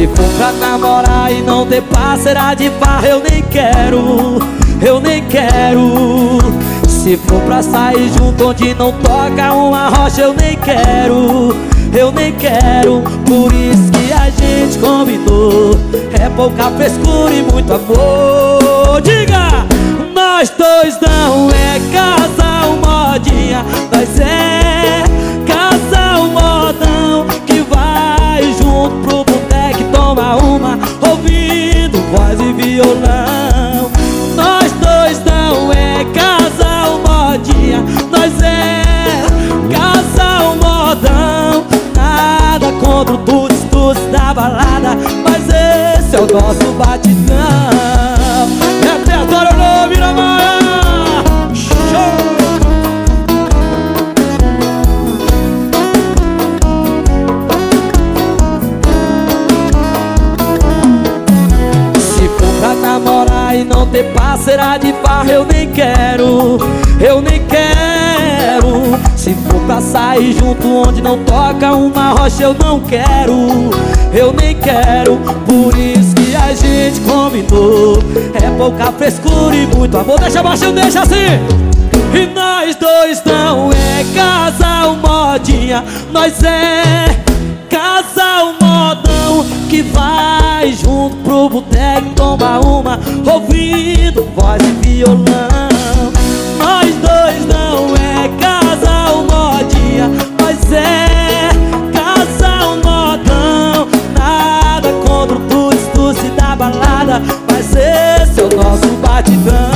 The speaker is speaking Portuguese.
Se for pra namorar e não ter parceira de farra, eu nem quero, eu nem quero. Se for pra sair junto onde não toca uma rocha, eu nem quero, eu nem quero. Por isso que a gente combinou, é pouca frescura e muito amor. Diga! Nós dois não é casal modinha, nós é casal modão que vai junto pro boteco e toma uma, ouvindo voz e violão. Nós dois não é casal modinha, nós é casal modão. Nada contra o tuts-tuts da balada, mas esse é o nosso batidão. Repertório novo, Miramar! Show! Se for pra namorar e não ter parceira de farra, eu nem quero, eu nem quero. Se for pra sair junto onde não toca uma rocha, eu não quero, eu nem quero. Por isso que a gente combinou, é pouca frescura e muito amor. Deixa baixo, deixa assim. E nós dois não é casal modinha, nós é casal modão que vai junto pro boteco e toma uma, ouvindo voz e violão. Nós dois não é casal modinha, nós é casal modão. Nada contra o tuts-tuts da balada, mas esse é o nosso batidão.